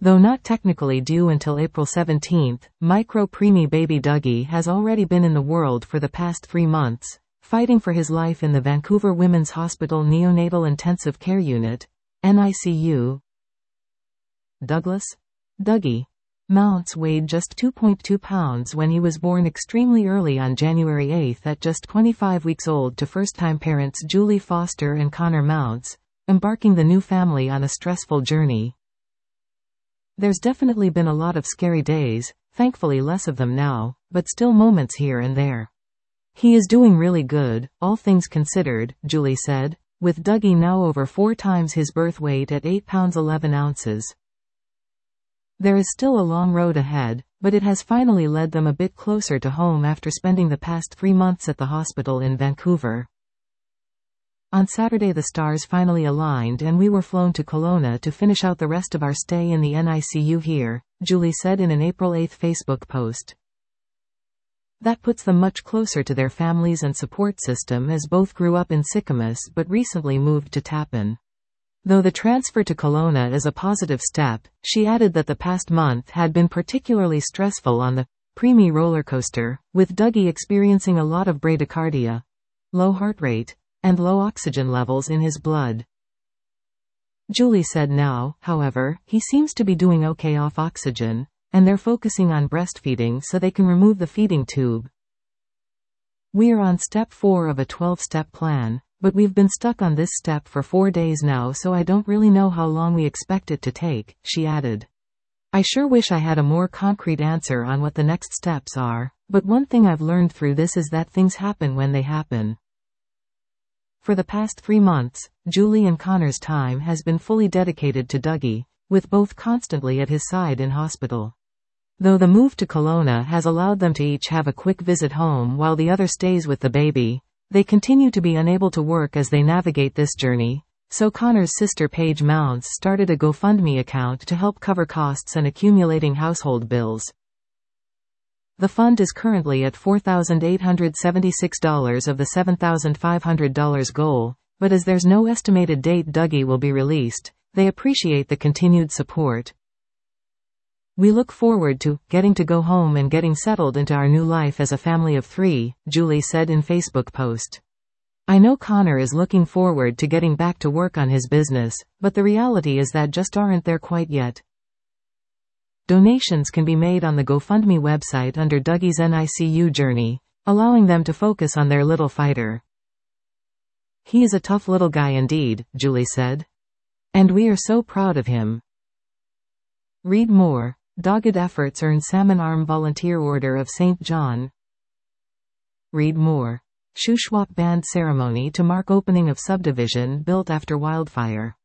Though not technically due until April 17, micro-preemie baby Dougie has already been in the world for the past 3 months, fighting for his life in the Vancouver Women's Hospital Neonatal Intensive Care Unit, NICU. Douglas Dougie Mounts weighed just 2.2 pounds when he was born extremely early on January 8 at just 25 weeks old to first-time parents Julie Foster and Connor Mounts, embarking the new family on a stressful journey. There's definitely been a lot of scary days, thankfully less of them now, but still moments here and there. He is doing really good, all things considered, Julie said, with Dougie now over 4 times his birth weight at 8 pounds 11 ounces. There is still a long road ahead, but it has finally led them a bit closer to home after spending the past 3 months at the hospital in Vancouver. On Saturday the stars finally aligned and we were flown to Kelowna to finish out the rest of our stay in the NICU here, Julie said in an April 8 Facebook post. That puts them much closer to their families and support system as both grew up in Sicamous but recently moved to Tappan. Though the transfer to Kelowna is a positive step, she added that the past month had been particularly stressful on the preemie roller coaster, with Dougie experiencing a lot of bradycardia, low heart rate, and low oxygen levels in his blood. Julie said now, however, he seems to be doing okay off oxygen, and they're focusing on breastfeeding so they can remove the feeding tube. We're on step 4 of a 12-step plan, but we've been stuck on this step for 4 days now, so I don't really know how long we expect it to take, she added. I sure wish I had a more concrete answer on what the next steps are, but one thing I've learned through this is that things happen when they happen. For the past 3 months, Julie and Connor's time has been fully dedicated to Dougie, with both constantly at his side in hospital. Though the move to Kelowna has allowed them to each have a quick visit home while the other stays with the baby, they continue to be unable to work as they navigate this journey, so Connor's sister Paige Mounts started a GoFundMe account to help cover costs and accumulating household bills. The fund is currently at $4,876 of the $7,500 goal, but as there's no estimated date Dougie will be released, they appreciate the continued support. We look forward to getting to go home and getting settled into our new life as a family of 3, Julie said in Facebook post. I know Connor is looking forward to getting back to work on his business, but the reality is that just aren't there quite yet. Donations can be made on the GoFundMe website under Dougie's NICU journey, allowing them to focus on their little fighter. He is a tough little guy indeed, Julie said. And we are so proud of him. Read more. Dogged efforts earn Salmon Arm Volunteer Order of St. John. Read more. Shuswap band ceremony to mark opening of subdivision built after wildfire.